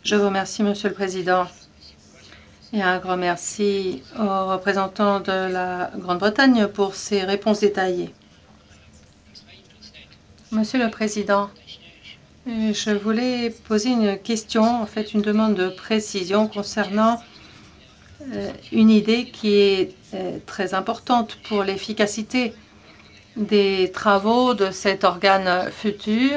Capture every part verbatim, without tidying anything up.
Je vous remercie, Monsieur le Président. Et un grand merci aux représentants de la Grande-Bretagne pour ces réponses détaillées. Monsieur le Président, je voulais poser une question, en fait une demande de précision concernant une idée qui est très importante pour l'efficacité des travaux de cet organe futur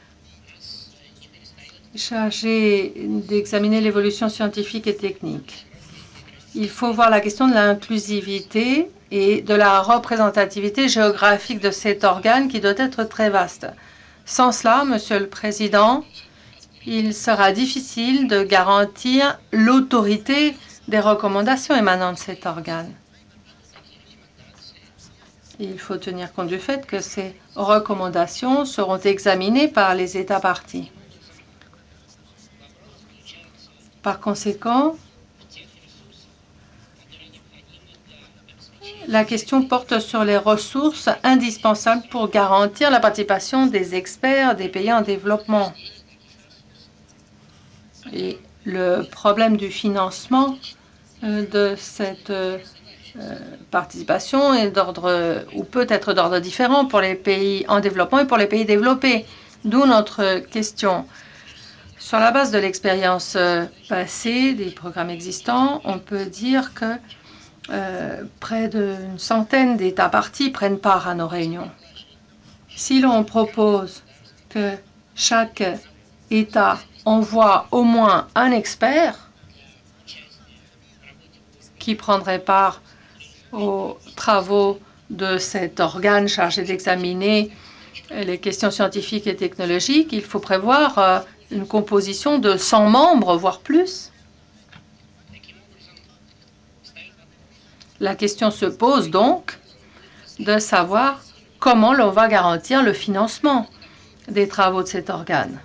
chargé d'examiner l'évolution scientifique et technique. Il faut voir la question de l'inclusivité et de la représentativité géographique de cet organe qui doit être très vaste. Sans cela, Monsieur le Président, il sera difficile de garantir l'autorité des recommandations émanant de cet organe. Il faut tenir compte du fait que ces recommandations seront examinées par les États parties. Par conséquent, la question porte sur les ressources indispensables pour garantir la participation des experts des pays en développement. Et le problème du financement de cette participation est d'ordre ou peut être d'ordre différent pour les pays en développement et pour les pays développés. D'où notre question. Sur la base de l'expérience passée des programmes existants, on peut dire que euh, près d'une centaine d'États parties prennent part à nos réunions. Si l'on propose que chaque État envoie au moins un expert qui prendrait part aux travaux de cet organe chargé d'examiner les questions scientifiques et technologiques, il faut prévoir une composition de cent membres, voire plus. La question se pose donc de savoir comment l'on va garantir le financement des travaux de cet organe.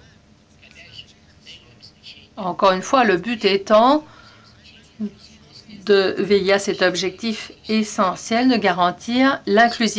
Encore une fois, le but étant de veiller à cet objectif essentiel de garantir l'inclusivité